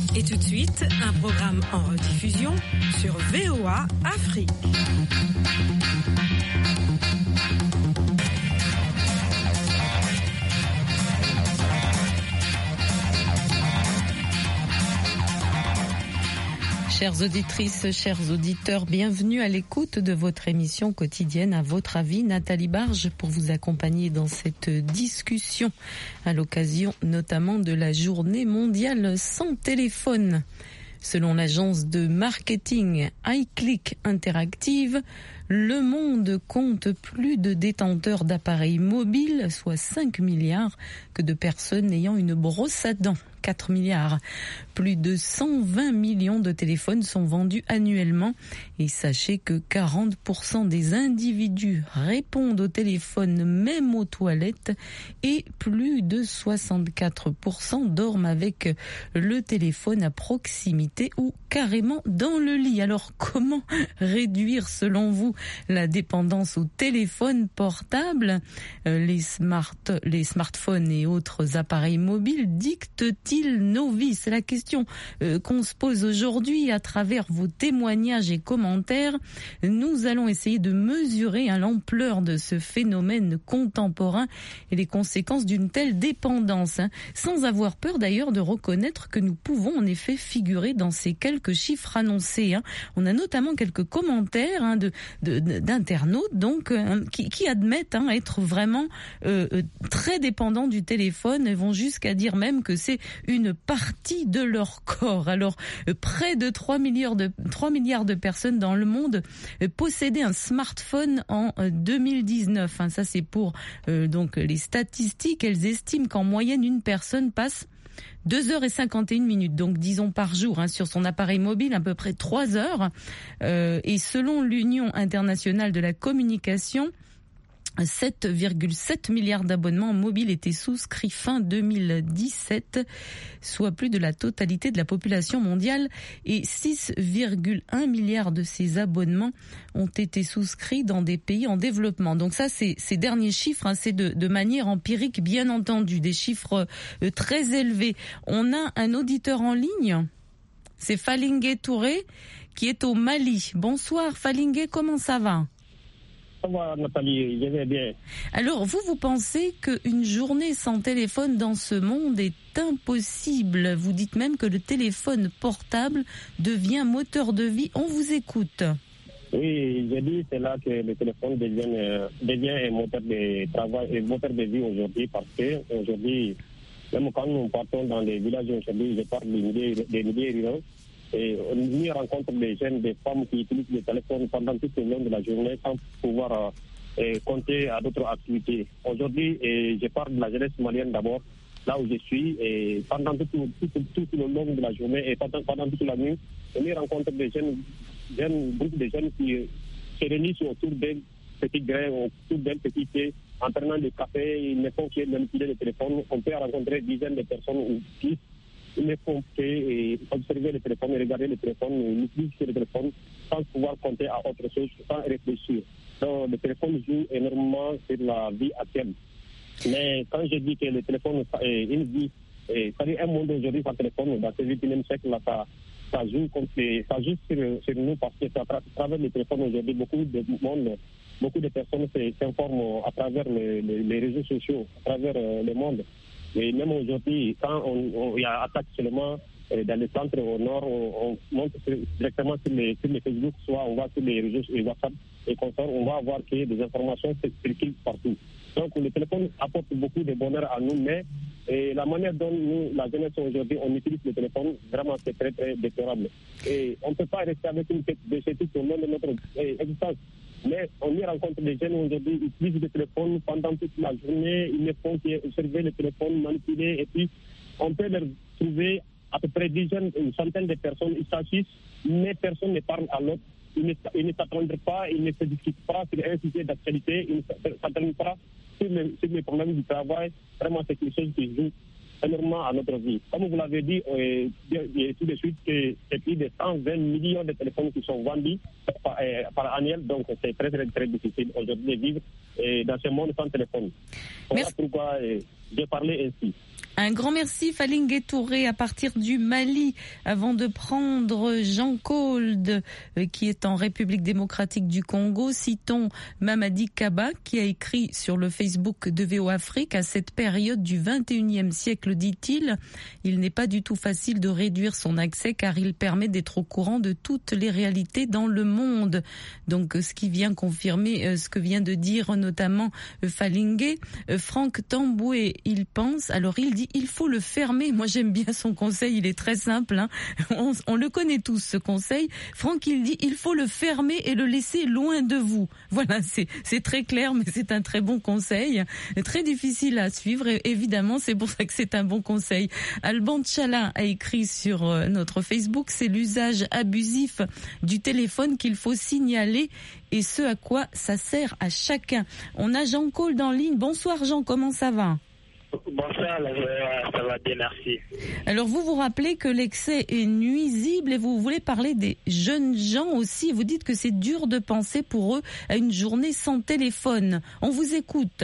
Et tout de suite, un programme en rediffusion sur VOA Afrique. Chères auditrices, chers auditeurs, bienvenue à l'écoute de votre émission quotidienne À votre avis, Nathalie Barge, pour vous accompagner dans cette discussion à l'occasion notamment de la journée mondiale sans téléphone. Selon l'agence de marketing iClick Interactive, le monde compte plus de détenteurs d'appareils mobiles, soit 5 milliards, que de personnes ayant une brosse à dents. 4 milliards. Plus de 120 millions de téléphones sont vendus annuellement et sachez que 40% des individus répondent au téléphone même aux toilettes et plus de 64% dorment avec le téléphone à proximité ou carrément dans le lit. Alors comment réduire selon vous la dépendance au téléphone portable? Les smartphones et autres appareils mobiles dictent-ils nos vies? C'est la question qu'on se pose aujourd'hui à travers vos témoignages et commentaires. Nous allons essayer de mesurer l'ampleur de ce phénomène contemporain et les conséquences d'une telle dépendance, sans avoir peur d'ailleurs de reconnaître que nous pouvons en effet figurer dans ces quelques chiffres annoncés. On a notamment quelques commentaires d'internautes donc qui admettent être vraiment très dépendants du téléphone et vont jusqu'à dire même que c'est une partie de leur corps. Alors, près de 3 milliards de personnes dans le monde possédaient un smartphone en 2019. Ça, c'est pour donc les statistiques. Elles estiment qu'en moyenne, une personne passe 2h51, donc disons par jour, sur son appareil mobile, à peu près 3 heures. Et selon l'Union internationale de la communication, 7,7 milliards d'abonnements mobiles étaient souscrits fin 2017, soit plus de la totalité de la population mondiale, et 6,1 milliards de ces abonnements ont été souscrits dans des pays en développement. Donc ça, c'est ces derniers chiffres, c'est de manière empirique, bien entendu, des chiffres très élevés. On a un auditeur en ligne, c'est Falingué Touré, qui est au Mali. Bonsoir Falingué, comment ça va ? Ça va, Nathalie, je vais bien. Alors, vous pensez qu'une journée sans téléphone dans ce monde est impossible. Vous dites même que le téléphone portable devient moteur de vie. On vous écoute. Oui, j'ai dit c'est là que le téléphone devient un moteur de travail et moteur de vie aujourd'hui, parce que aujourd'hui, même quand nous partons dans les villages aujourd'hui, je parle des milliers ruraux, et on y rencontre des jeunes, des femmes qui utilisent le téléphone pendant tout le long de la journée sans pouvoir compter à d'autres activités. Aujourd'hui, je parle de la jeunesse malienne d'abord, là où je suis, et pendant tout le long de la journée et pendant toute la nuit, on y rencontre des groupes de jeunes qui se réunissent autour d'un petit grain, autour d'un petit thé, en prenant des cafés, ils ne font que manipuler le téléphone. On peut rencontrer dizaines de personnes ou plus. Ils ne font que observer le téléphone, regarder le téléphone, utiliser le téléphone sans pouvoir compter à autre chose, sans réfléchir. Donc le téléphone joue énormément sur la vie actuelle. Mais quand je dis que le téléphone est une vie, c'est-à-dire un monde aujourd'hui sans téléphone, dans ce 21e siècle, là, ça joue sur nous, parce que à travers le téléphone aujourd'hui, beaucoup de personnes s'informent à travers les réseaux sociaux, à travers le monde. Et même aujourd'hui, quand il y a attaque seulement dans le centre au nord, on monte directement sur les Facebook, soit on va sur les réseaux et WhatsApp et consorts, on va voir que des informations circulent partout. Donc le téléphone apporte beaucoup de bonheur à nous, mais la manière dont nous, la jeunesse aujourd'hui, on utilise le téléphone, vraiment c'est très très déplorable. Et on ne peut pas rester avec une tête de ce type au long de notre existence. Mais on y rencontre des jeunes aujourd'hui, ils utilisent le téléphone pendant toute la journée, ils ne font qu'observer le téléphone, manipuler, et puis on peut leur trouver à peu près une centaine de personnes, ils s'assisent, mais personne ne parle à l'autre, ils ne s'attendent pas, ils ne se discutent pas sur un sujet d'actualité, ils ne s'attendent pas sur les problèmes du travail. Vraiment, c'est quelque chose qui joue énormément à notre vie. Comme vous l'avez dit, tout de suite, c'est plus de 120 millions de téléphones qui sont vendus par annuel, donc c'est très, très, très difficile aujourd'hui de vivre dans ce monde sans téléphone. Voilà pourquoi j'ai parlé ainsi. Un grand merci Falingue Touré à partir du Mali. Avant de prendre Jean Kolde qui est en République démocratique du Congo, citons Mamadi Kaba qui a écrit sur le Facebook de VO Afrique: à cette période du 21e siècle, dit-il, il n'est pas du tout facile de réduire son accès car il permet d'être au courant de toutes les réalités dans le monde. Donc ce qui vient confirmer ce que vient de dire notamment Falingue. Franck Tamboué, il pense, alors il dit il faut le fermer. Moi j'aime bien son conseil, il est très simple, hein. On le connaît tous ce conseil. Franck il dit il faut le fermer et le laisser loin de vous. Voilà, c'est très clair mais c'est un très bon conseil, très difficile à suivre et évidemment c'est pour ça que c'est un bon conseil. Alban Tchala a écrit sur notre Facebook: c'est l'usage abusif du téléphone qu'il faut signaler et ce à quoi ça sert à chacun. On a Jean Kolde en ligne. Bonsoir Jean, comment ça va? Bonsoir, ça va bien, merci. Alors vous vous rappelez que l'excès est nuisible et vous voulez parler des jeunes gens aussi. Vous dites que c'est dur de penser pour eux à une journée sans téléphone. On vous écoute.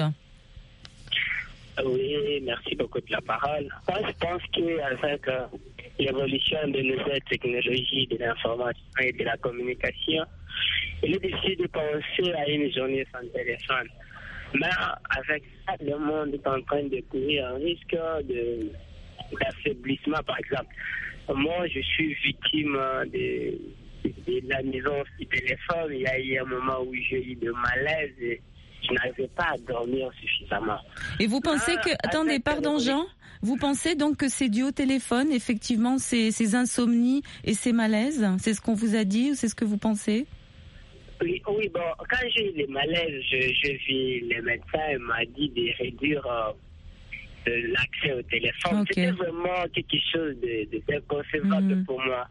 Oui, merci beaucoup de la parole. Moi, je pense qu'avec l'évolution de nouvelles technologies, de l'information et de la communication, il est difficile de penser à une journée sans téléphone. Mais avec ça, le monde est en train de courir un risque d'affaiblissement, par exemple. Moi, je suis victime de la nuisance du téléphone. Il y a eu un moment où j'ai eu de malaise et je n'arrivais pas à dormir suffisamment. Et vous pensez que... Attendez, pardon Jean, vous pensez donc que c'est dû au téléphone, effectivement, ces insomnies et ces malaises? C'est ce qu'on vous a dit ou c'est ce que vous pensez? Oui, bon, quand j'ai eu les malaises, je vis le médecin, il m'a dit de réduire l'accès au téléphone. Okay. C'était vraiment quelque chose d'inconcevable pour moi.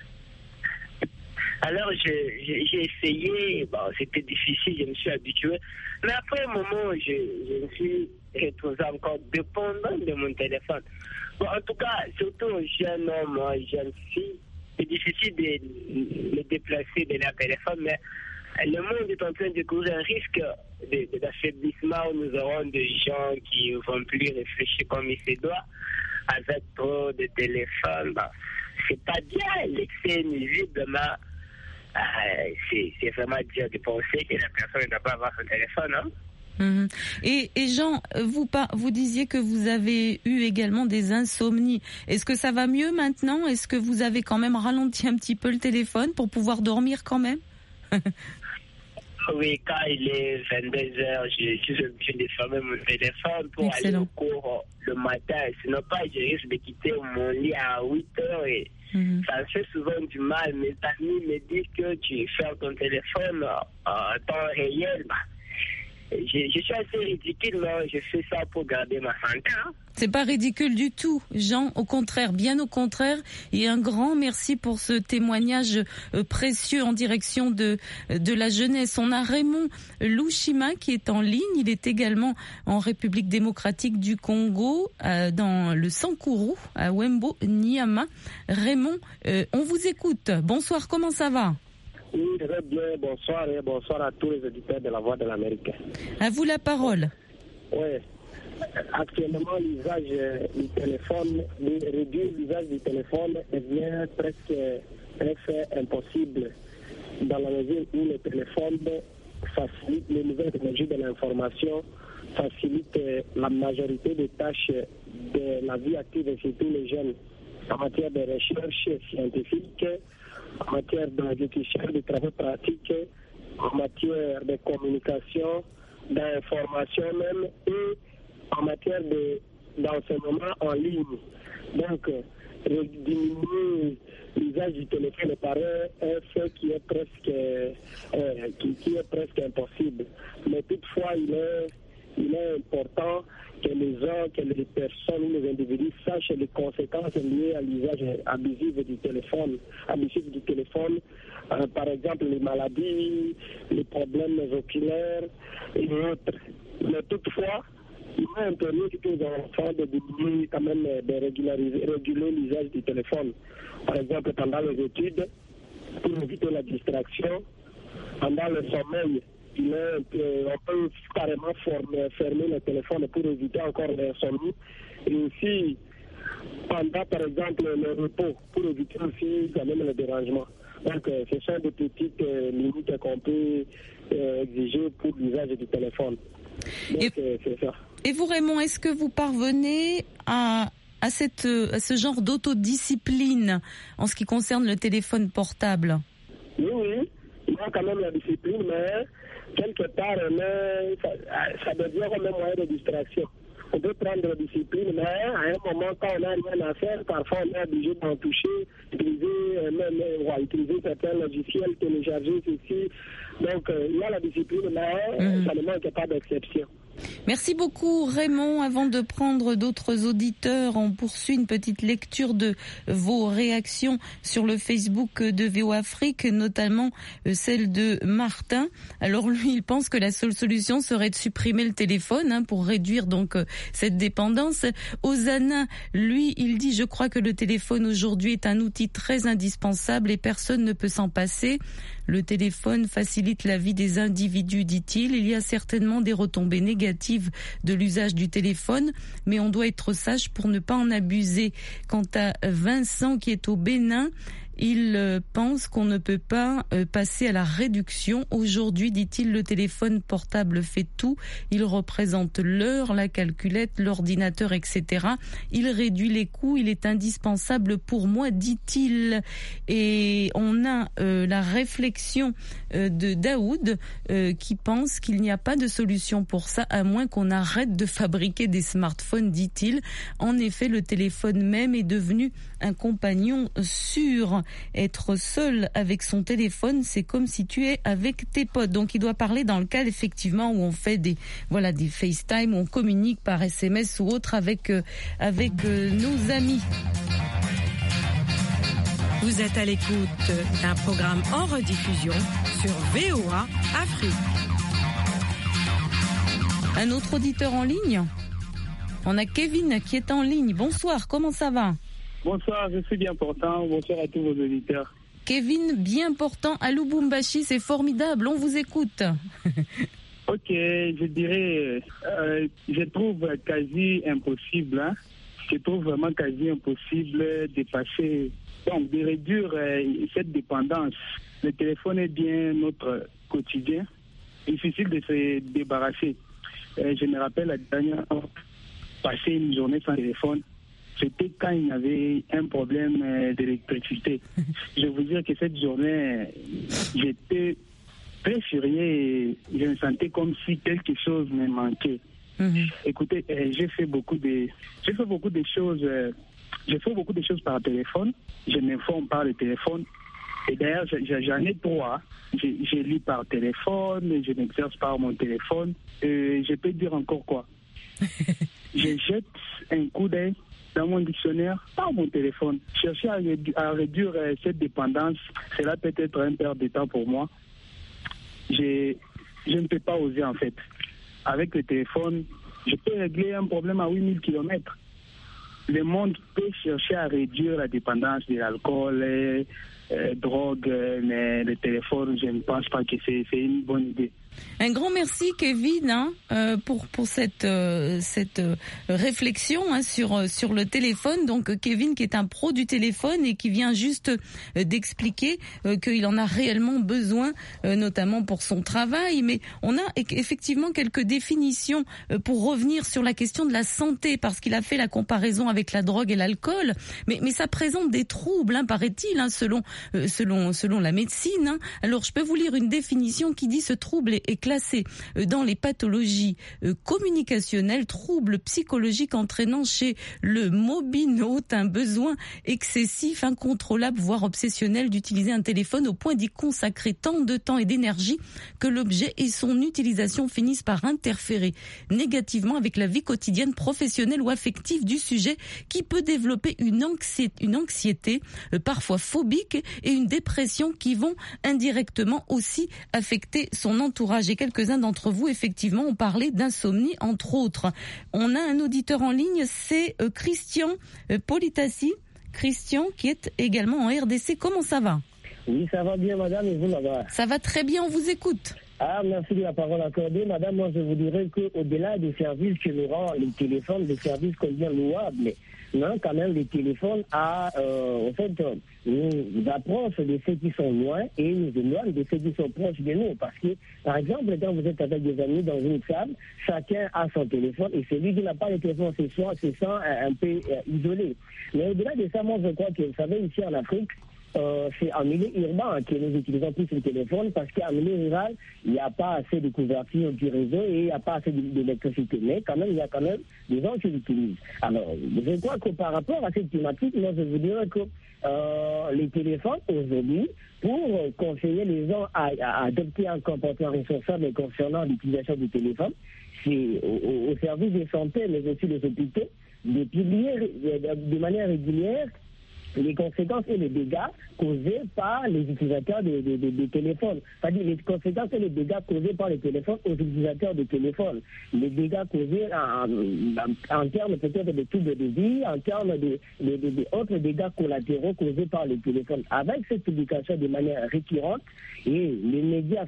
Alors j'ai essayé, bon, c'était difficile, je me suis habitué. Mais après un moment, je me suis retrouvé encore dépendant de mon téléphone. Bon, en tout cas, surtout un jeune homme, une jeune fille, c'est difficile de me déplacer de leur téléphone, mais le monde est en train de courir un risque d'affaiblissement où nous aurons des gens qui ne vont plus réfléchir comme il se doit, avec trop de téléphones. Bon, c'est pas bien, l'excès nuisible, mais c'est vraiment dur de penser que la personne ne doit pas avoir son téléphone. Hein? Mmh. Et Jean, vous disiez que vous avez eu également des insomnies. Est-ce que ça va mieux maintenant? Est-ce que vous avez quand même ralenti un petit peu le téléphone pour pouvoir dormir quand même? Oui, quand il est 22h, je suis obligé de fermer mon téléphone pour aller au cours le matin. Sinon pas, je risque de quitter mon lit à 8h et ça me fait souvent du mal. Mes amis me disent que tu fermes ton téléphone en temps réel. Je suis assez ridicule, mais je fais ça pour garder ma santé. Hein. C'est pas ridicule du tout, Jean. Au contraire, bien au contraire. Et un grand merci pour ce témoignage précieux en direction de la jeunesse. On a Raymond Louchima qui est en ligne. Il est également en République démocratique du Congo, dans le Sankourou, à Wembo, Niama. Raymond, on vous écoute. Bonsoir, comment ça va? Oui, très bien. Bonsoir et bonsoir à tous les auditeurs de la Voix de l'Amérique. À vous la parole. Oui. Actuellement, l'usage du téléphone, réduire l'usage du téléphone devient presque impossible dans la mesure où le téléphone facilite les nouvelles technologies de l'information, facilite la majorité des tâches de la vie active et surtout les jeunes en matière de recherche scientifique, en matière d'exécution de travaux pratiques, en matière de communication, d'information même et en matière d'enseignement en ligne. Donc, diminuer l'usage du téléphone me paraît un fait qui est presque impossible. Mais toutefois, il est important que les personnes, les individus sachent les conséquences liées à l'usage abusif du téléphone. Par exemple, les maladies, les problèmes oculaires et autres. Mais toutefois, il est impératif que les enfants de diminuer quand même, de réguler l'usage du téléphone. Par exemple, pendant les études, pour éviter la distraction, pendant le sommeil, on peut carrément fermer le téléphone pour éviter encore l'insomnie. Et aussi, pendant par exemple le repos, pour éviter aussi quand même le dérangement. Donc, ce sont des petites limites qu'on peut exiger pour l'usage du téléphone. Donc, c'est ça. Et vous, Raymond, est-ce que vous parvenez à ce genre d'autodiscipline en ce qui concerne le téléphone portable? Oui, il y a quand même la discipline, mais quelque part, ça devient comme un moyen de distraction. On peut prendre la discipline, mais à un moment, quand on n'a rien à faire, parfois on est obligé d'en toucher, utiliser certains logiciels, télécharger ceci. Donc, il y a la discipline, mais ça ne manque pas d'exception. Merci beaucoup Raymond. Avant de prendre d'autres auditeurs, on poursuit une petite lecture de vos réactions sur le Facebook de VO Afrique, notamment celle de Martin. Alors lui, il pense que la seule solution serait de supprimer le téléphone pour réduire donc cette dépendance. Osana, lui, il dit: je crois que le téléphone aujourd'hui est un outil très indispensable et personne ne peut s'en passer. Le téléphone facilite la vie des individus, dit-il. Il y a certainement des retombées négatives de l'usage du téléphone, mais on doit être sage pour ne pas en abuser. Quant à Vincent qui est au Bénin, il pense qu'on ne peut pas passer à la réduction. Aujourd'hui, dit-il, le téléphone portable fait tout. Il représente l'heure, la calculette, l'ordinateur, etc. Il réduit les coûts. Il est indispensable pour moi, dit-il. Et on a la réflexion de Daoud qui pense qu'il n'y a pas de solution pour ça, à moins qu'on arrête de fabriquer des smartphones, dit-il. En effet, le téléphone même est devenu un compagnon sûr. Être seul avec son téléphone, c'est comme si tu es avec tes potes. Donc il doit parler dans le cas effectivement où on fait des FaceTime, où on communique par SMS ou autre avec nos amis. Vous êtes à l'écoute d'un programme en rediffusion sur VOA Afrique. Un autre auditeur en ligne. On a Kevin qui est en ligne. Bonsoir, comment ça va? Bonsoir, je suis bien portant. Bonsoir à tous vos auditeurs. Kevin, bien portant à Lubumbashi, c'est formidable, on vous écoute. Ok, je dirais, je trouve quasi impossible, je trouve vraiment quasi impossible de réduire cette dépendance. Le téléphone est bien notre quotidien, difficile de se débarrasser. Je me rappelle la dernière fois, passer une journée sans téléphone, c'était quand il y avait un problème d'électricité. Je veux dire que cette journée, j'étais très furieux et je me sentais comme si quelque chose me manquait. Écoutez, j'ai fait beaucoup de choses. Je fais beaucoup de choses par téléphone. Je m'informe par le téléphone. Et d'ailleurs, j'en ai 3. Je lis par téléphone, je m'exerce par mon téléphone. Je peux dire encore quoi? Je jette un coup d'œil dans mon dictionnaire par mon téléphone. Chercher à réduire cette dépendance, cela peut être un perte de temps pour moi. Je ne peux pas oser en fait. Avec le téléphone, je peux régler un problème à 8000 km. Le monde peut chercher à réduire la dépendance de l'alcool, drogue, mais le téléphone, je ne pense pas que c'est une bonne idée. Un grand merci Kevin pour cette réflexion sur le téléphone. Donc Kevin qui est un pro du téléphone et qui vient juste d'expliquer qu'il en a réellement besoin, notamment pour son travail. Mais on a effectivement quelques définitions pour revenir sur la question de la santé, parce qu'il a fait la comparaison avec la drogue et l'alcool. Mais ça présente des troubles, paraît-il, selon la médecine. Alors je peux vous lire une définition qui dit: ce trouble est classé dans les pathologies communicationnelles, troubles psychologiques entraînant chez le mobinote un besoin excessif, incontrôlable, voire obsessionnel d'utiliser un téléphone au point d'y consacrer tant de temps et d'énergie que l'objet et son utilisation finissent par interférer négativement avec la vie quotidienne, professionnelle ou affective du sujet, qui peut développer une anxiété parfois phobique et une dépression qui vont indirectement aussi affecter son entourage. Et quelques-uns d'entre vous, effectivement, ont parlé d'insomnie, entre autres. On a un auditeur en ligne, c'est Christian Politassi. Christian, qui est également en RDC. Comment ça va? Oui, ça va bien, madame, et vous là-bas? Ça va très bien, on vous écoute. Merci de la parole accordée. Madame, moi je vous dirais qu'au-delà des services que nous rend les téléphones, des services qu'on dit louables, non, quand même, les téléphones nous approchent de ceux qui sont loin et nous éloignent de ceux qui sont proches de nous. Parce que, par exemple, quand vous êtes avec des amis dans une salle, chacun a son téléphone et celui qui n'a pas de téléphone se sent un peu isolé. Mais au-delà de ça, moi je crois que, vous savez, ici en Afrique, c'est en milieu urbain que nous utilisons plus le téléphone parce qu'en milieu rural, il n'y a pas assez de couverture du réseau et il n'y a pas assez d'électricité. Mais quand même, il y a quand même des gens qui l'utilisent. Alors, je crois que par rapport à cette thématique, moi, je vous dirais que les téléphones, aujourd'hui, pour conseiller les gens à adopter un comportement responsable concernant l'utilisation du téléphone, c'est au service de santé, mais aussi des hôpitaux, de publier de manière régulière les conséquences et les dégâts causés par les utilisateurs des téléphones. C'est-à-dire les conséquences et les dégâts causés par les téléphones aux utilisateurs de téléphones. Les dégâts causés en termes peut-être de troubles de vie, en termes d'autres dégâts collatéraux causés par les téléphones. Avec cette publication de manière récurrente, et les médias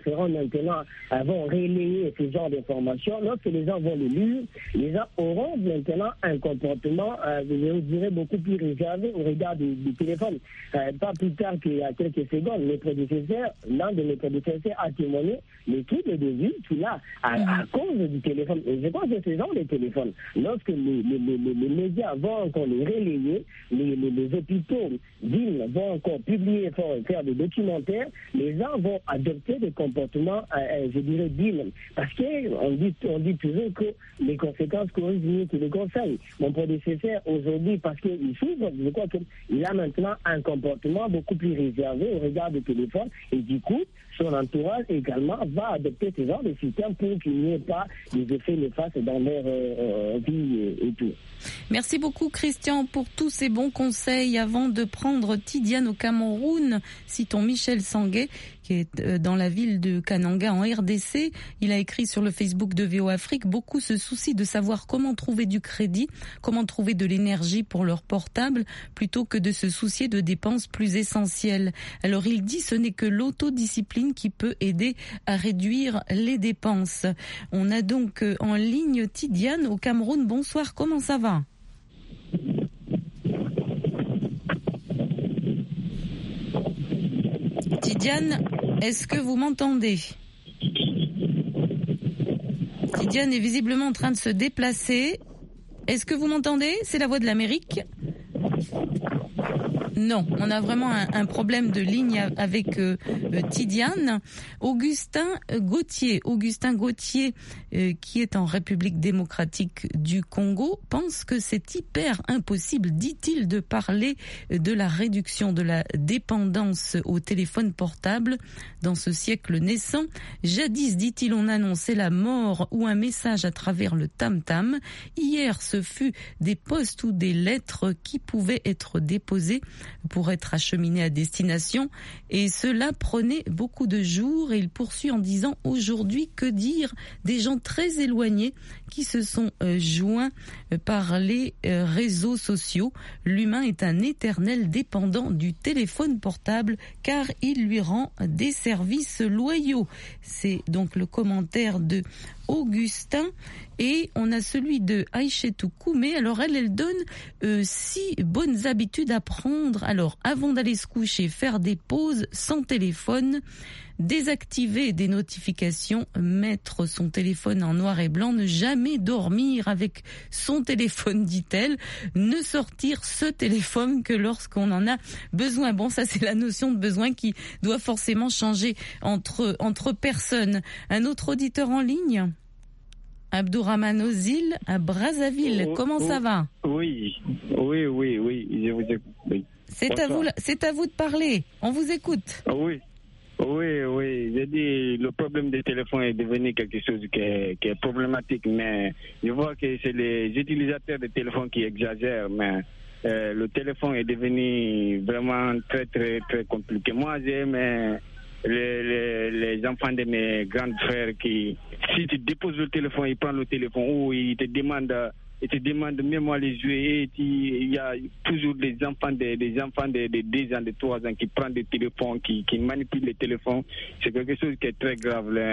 vont relayer ce genre d'informations, lorsque les gens vont le lire, les gens auront maintenant un comportement, je dirais, beaucoup plus réservé au regard du téléphone. Pas plus tard qu'il y a quelques secondes, l'un de mes prédécesseurs a témoigné les troubles de vie qu'il a à cause du téléphone. Et je pense que ce genre de téléphone, lorsque les médias vont encore les relayer, les hôpitaux villes vont encore publier, faire des documentaires, les gens vont adopter des comportements, je dirais, dignes. Parce qu'on dit toujours que les conséquences corrigent mieux que les conseils. Mon prédécesseur, aujourd'hui, parce qu'il souffre, je crois qu'il a maintenant un comportement beaucoup plus réservé au regard du téléphone et du coup, son entourage également va adopter ce genre de système pour qu'il n'y ait pas des effets néfastes dans leur vie et tout. Merci beaucoup Christian pour tous ces bons conseils. Avant de prendre Tidiane au Cameroun, citons Michel Sanguet qui est dans la ville de Kananga en RDC. Il a écrit sur le Facebook de VO Afrique, beaucoup se soucient de savoir comment trouver du crédit, comment trouver de l'énergie pour leur portable, plutôt que de se soucier de dépenses plus essentielles. Alors il dit ce n'est que l'autodiscipline qui peut aider à réduire les dépenses. On a donc en ligne Tidiane au Cameroun. Bonsoir, comment ça va ? Tidiane, est-ce que vous m'entendez ? Tidiane est visiblement en train de se déplacer. Est-ce que vous m'entendez ? C'est la voix de l'Amérique. Non, on a vraiment un problème de ligne avec Tidiane. Augustin Gauthier, qui est en République démocratique du Congo, pense que c'est hyper impossible, dit-il, de parler de la réduction de la dépendance au téléphone portable dans ce siècle naissant. Jadis, dit-il, on annonçait la mort ou un message à travers le tam-tam. Hier, ce fut des postes ou des lettres qui pouvaient être déposées pour être acheminé à destination et cela prenait beaucoup de jours. Et il poursuit en disant aujourd'hui, que dire des gens très éloignés qui se sont joints par les réseaux sociaux. L'humain est un éternel dépendant du téléphone portable car il lui rend des services loyaux. C'est donc le commentaire de Augustin. Et on a celui de Aïchetou Koumé. Alors elle donne 6 bonnes habitudes à prendre. Alors avant d'aller se coucher, faire des pauses sans téléphone, désactiver des notifications, mettre son téléphone en noir et blanc, ne jamais dormir avec son téléphone, dit-elle, ne sortir ce téléphone que lorsqu'on en a besoin. Bon, ça c'est la notion de besoin qui doit forcément changer entre personnes. Un autre auditeur en ligne ? Abdourahmane Ozil à Brazzaville. Comment ça va ? Oui, je vous écoute. Oui. C'est à vous de parler. On vous écoute. Oui. J'ai dit le problème des téléphones est devenu quelque chose qui est problématique, mais je vois que c'est les utilisateurs de téléphones qui exagèrent, mais le téléphone est devenu vraiment très très très compliqué. Moi j'aime les enfants de mes grands frères qui, si tu déposes le téléphone, ils prennent le téléphone ou ils te demandent même à les jouer. Il y a toujours des enfants de 2 ans, de 3 ans qui prennent des téléphones, qui manipulent les téléphones. C'est quelque chose qui est très grave.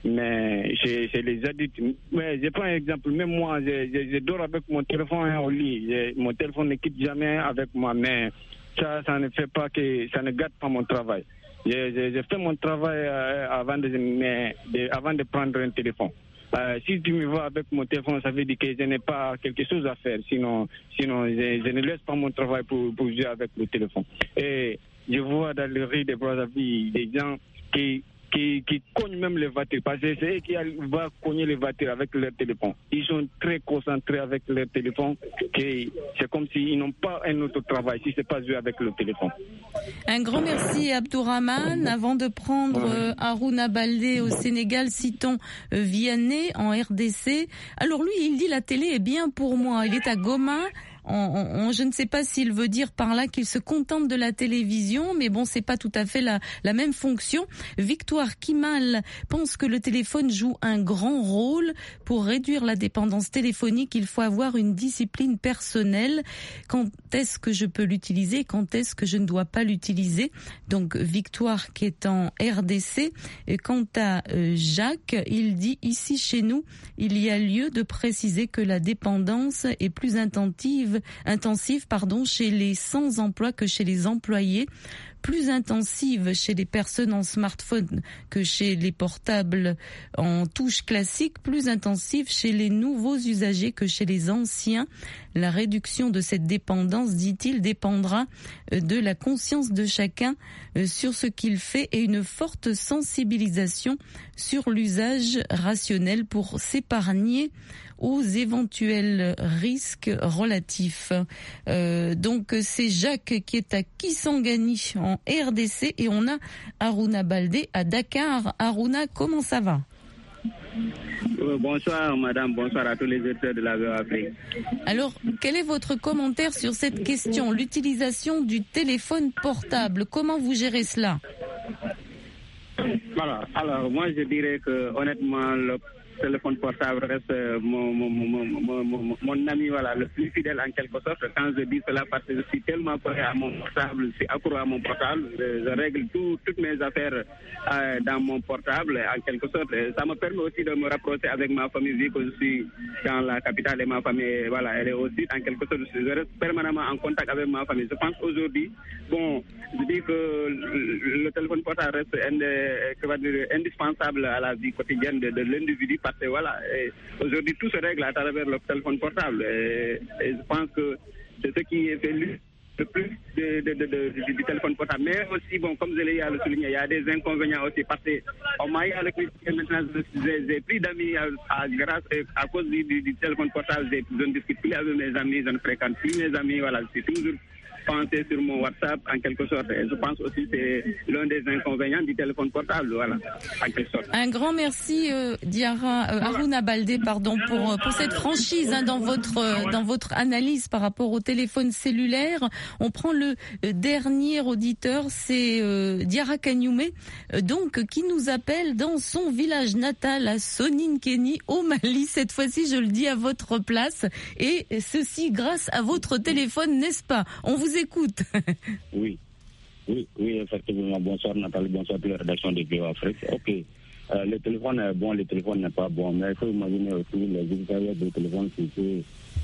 Mais chez les adultes, mais je prends un exemple, même moi, je dors avec mon téléphone au lit. Mon téléphone ne quitte jamais avec moi, mais ça ne fait pas que ça ne gâte pas mon travail. Je fais mon travail avant de prendre un téléphone. Si tu me vois avec mon téléphone, ça veut dire que je n'ai pas quelque chose à faire. Sinon je ne laisse pas mon travail pour jouer avec le téléphone. Et je vois dans le rue de Brazzaville des gens qui cognent même les voitures, parce que c'est eux qui vont cogner les voitures avec leur téléphone. Ils sont très concentrés avec leur téléphone, c'est comme s'ils n'ont pas un autre travail si c'est pas jouer avec le téléphone. Un grand merci Abdourahmane. Avant de prendre Harouna Baldé au Sénégal, citons Vianney en RDC. Alors lui, il dit la télé est bien pour moi. Il est à Goma. Je ne sais pas s'il veut dire par là qu'il se contente de la télévision, mais bon, c'est pas tout à fait la même fonction. Victoire Kimal pense que le téléphone joue un grand rôle pour réduire la dépendance téléphonique. Il faut avoir une discipline personnelle. Quand est-ce que je peux l'utiliser? Quand est-ce que je ne dois pas l'utiliser? Donc, Victoire qui est en RDC. Et quant à Jacques, il dit ici chez nous, il y a lieu de préciser que la dépendance est plus intensive chez les sans-emploi que chez les employés, plus intensive chez les personnes en smartphone que chez les portables en touche classique, plus intensive chez les nouveaux usagers que chez les anciens. La réduction de cette dépendance, dit-il, dépendra de la conscience de chacun sur ce qu'il fait et une forte sensibilisation sur l'usage rationnel pour s'épargner aux éventuels risques relatifs. Donc c'est Jacques qui est à Kisangani en RDC et on a Harouna Baldé à Dakar. Harouna, comment ça va? Bonsoir madame, bonsoir à tous les auditeurs de la VOA Afrique. Alors, quel est votre commentaire sur cette question, l'utilisation du téléphone portable? Comment vous gérez cela? Voilà, alors moi je dirais que honnêtement le téléphone portable reste mon ami, voilà, le plus fidèle en quelque sorte. Quand je dis cela, parce que je suis tellement collé à mon portable, je suis accro à mon portable, je règle toutes mes affaires dans mon portable en quelque sorte. Ça me permet aussi de me rapprocher avec ma famille, vu que je suis dans la capitale et ma famille, voilà, elle est aussi en quelque sorte, je reste permanemment en contact avec ma famille. Je pense qu'aujourd'hui, bon, je dis que le téléphone portable reste indispensable à la vie quotidienne de l'individu. Parce que voilà, aujourd'hui tout se règle à travers le téléphone portable. Et je pense que c'est ce qui fait le plus du téléphone portable. Mais aussi, bon, comme je l'ai souligné, il y a des inconvénients aussi. Parce qu'au moyen avec maintenant, j'ai pris d'amis à cause du téléphone portable. Je ne discute plus avec mes amis, je ne fréquente plus mes amis. Voilà, je suis toujours penser sur mon WhatsApp en quelque sorte. Et je pense aussi que c'est l'un des inconvénients du téléphone portable, voilà, en quelque sorte. Un grand merci Harouna Baldé, pour cette franchise dans votre analyse par rapport au téléphone cellulaire. On prend le dernier auditeur, c'est Diarra Kanyume, donc qui nous appelle dans son village natal à Soninkéni au Mali. Cette fois-ci, je le dis à votre place, et ceci grâce à votre téléphone, n'est-ce pas? On vous écoute. Oui, effectivement. Bonsoir Nathalie, bonsoir toute la rédaction de VOA Afrique. Ok, le téléphone est bon, le téléphone n'est pas bon, mais il faut imaginer aussi les utilisateurs du téléphone qui peut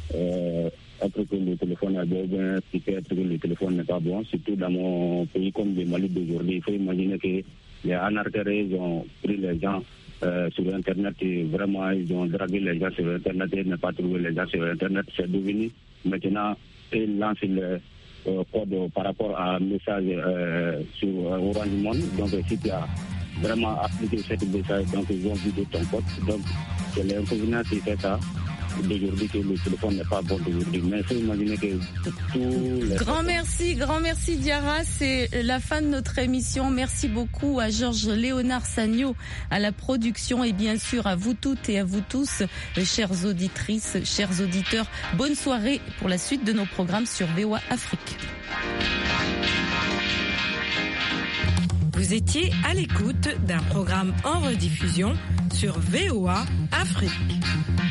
être que le téléphone est bon, qui peut être que le téléphone n'est pas bon, surtout dans mon pays comme le Mali d'aujourd'hui. Il faut imaginer que les anarchistes ont pris les gens sur Internet et vraiment ils ont dragué les gens sur Internet et n'ont pas trouvé les gens sur Internet. C'est devenu maintenant, ils lancent le code par rapport à un message sur Orange Monde. Donc si tu as vraiment appliqué cette message, donc ils vont vider ton code. Donc c'est l'inconvénient qui fait ça d'aujourd'hui, que le téléphone n'est pas bon d'aujourd'hui. Mais il faut imaginer que tous les... Grand merci Diarra, c'est la fin de notre émission. Merci beaucoup à Georges Léonard Sagno à la production et bien sûr à vous toutes et à vous tous, chères auditrices, chers auditeurs. Bonne soirée pour la suite de nos programmes sur VOA Afrique. Vous étiez à l'écoute d'un programme en rediffusion sur VOA Afrique.